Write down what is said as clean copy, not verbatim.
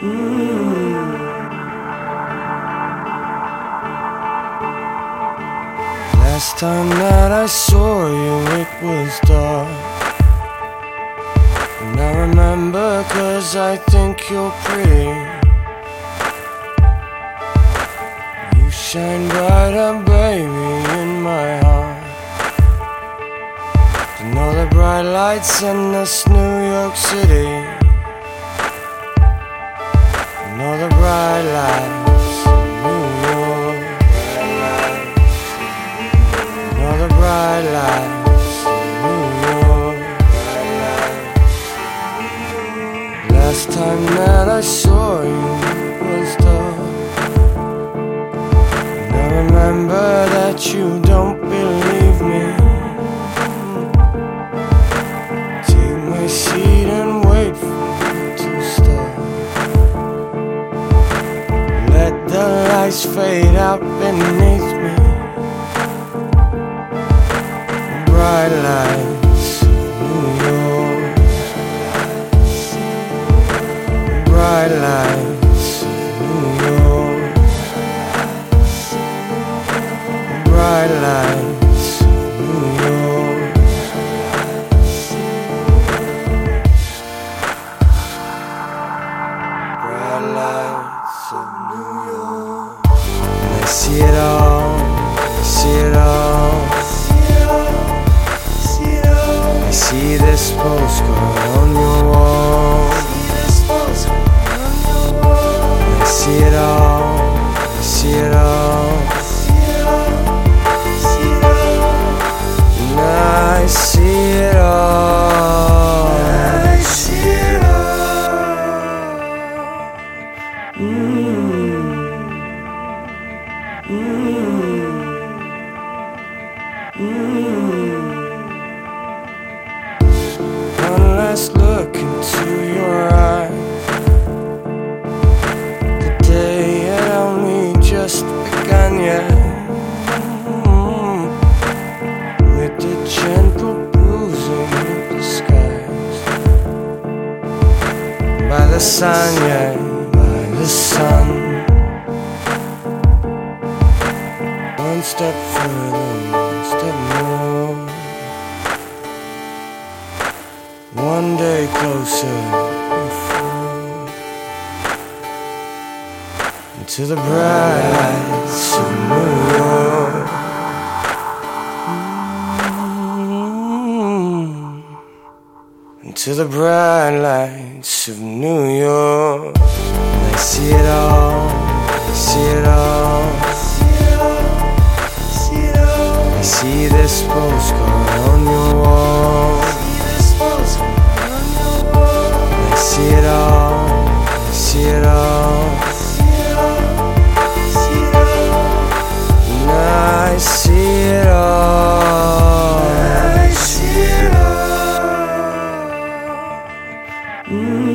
Last time that I saw you, it was dark. And I remember 'cause I think you're pretty. You shine brighter, baby, in my heart. And all the bright lights in this New York City. And all the bright lights in New York. And all the bright lights in New York. Last time that I saw you was dark. And I remember that you don't believe me. Take my seat and wait for me to start. Let the lights fade out beneath me. Bright lights of New York. Bright lights of New York. Bright lights of New York. Bright lights of New York. And I see it all, I see it all. I see this postcard on your wall. I see it all, I see it all. And I see it all. I see it One last look into your eyes. The day had only just begun yet. With the gentle bruising of the skies. By the sun, yeah, by the sun. One step further, one step more. One day closer into the bright lights of New York. Into the bright lights of New York. And I see it all, I see it all. I see this postcard on your wall. I see it all, I see it all. And I see it all. I see it all.